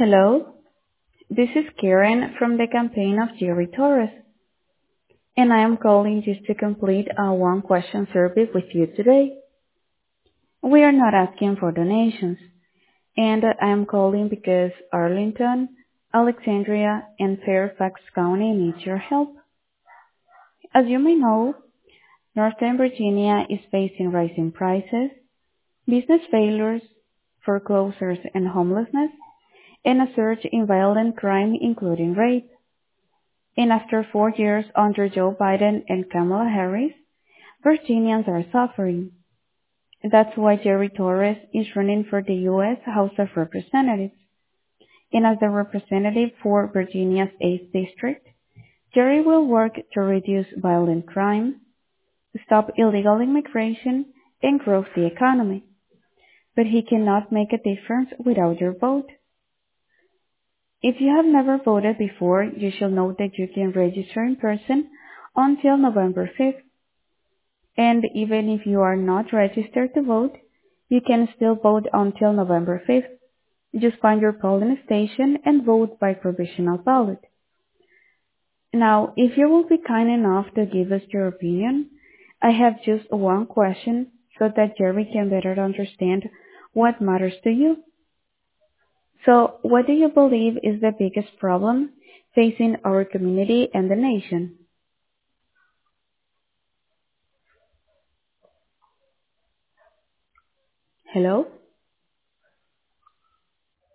Hello, this is Karen from the campaign of Jerry Torres, and I am calling just to complete a one-question survey with you today. We are not asking for donations, and I am calling because Arlington, Alexandria, and Fairfax County need your help. As you may know, Northern Virginia is facing rising prices, business failures, foreclosures and homelessness, and a surge in violent crime including rape. And after 4 years under Joe Biden and Kamala Harris, Virginians are suffering. That's why Jerry Torres is running for the U.S. House of Representatives. And as the representative for Virginia's 8th District, Jerry will work to reduce violent crime, stop illegal immigration, and grow the economy. But he cannot make a difference without your vote. If you have never voted before, you should know that you can register in person until November 5th. And even if you are not registered to vote, you can still vote until November 5th. Just find your polling station and vote by provisional ballot. Now, if you will be kind enough to give us your opinion, I have just one question so that Jerry can better understand what matters to you. So, what do you believe is the biggest problem facing our community and the nation? Hello?